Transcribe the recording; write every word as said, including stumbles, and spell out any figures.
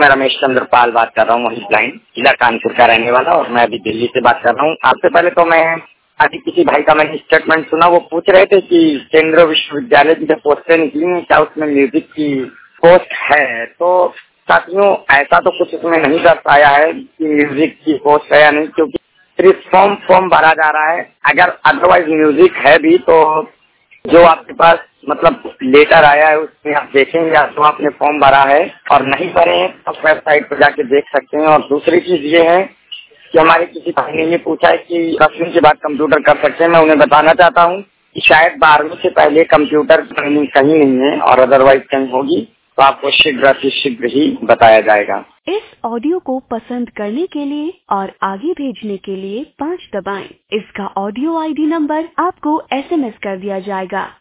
मैं रमेश चंद्र पाल बात कर रहा हूँ, हेल्पलाइन जिला कानपुर का रहने वाला, और मैं अभी दिल्ली से बात कर रहा हूँ। आपसे पहले तो मैं अभी किसी भाई का मैंने स्टेटमेंट सुना, वो पूछ रहे थे कि केंद्रीय विश्वविद्यालय की जो पोस्टें निकली हैं क्या उसमें म्यूजिक की पोस्ट है। तो साथियों, ऐसा तो कुछ उसमें नहीं दर्शाया है कि म्यूजिक की पोस्ट है या नहीं, क्योंकि सिर्फ फॉर्म फॉर्म भरा जा रहा है। अगर अदरवाइज म्यूजिक है भी तो जो आपके पास मतलब लेटर आया है उसमें आप देखेंगे, या तो आपने फॉर्म भरा है और नहीं भरे हैं तो वेबसाइट पर जाके देख सकते हैं। और दूसरी चीज ये है कि हमारे किसी भाई ने ये पूछा है कि दसवीं के बाद कंप्यूटर कर सकते हैं। मैं उन्हें बताना चाहता हूँ कि शायद बारहवीं से पहले कंप्यूटर ट्रेनिंग कहीं नहीं है, और अदरवाइज कहीं होगी तो आपको शीघ्र अतिशीघ्र ही बताया जाएगा। इस ऑडियो को पसंद करने के लिए और आगे भेजने के लिए पाँच दबाएं। इसका ऑडियो आईडी नंबर आपको एसएमएस कर दिया जाएगा।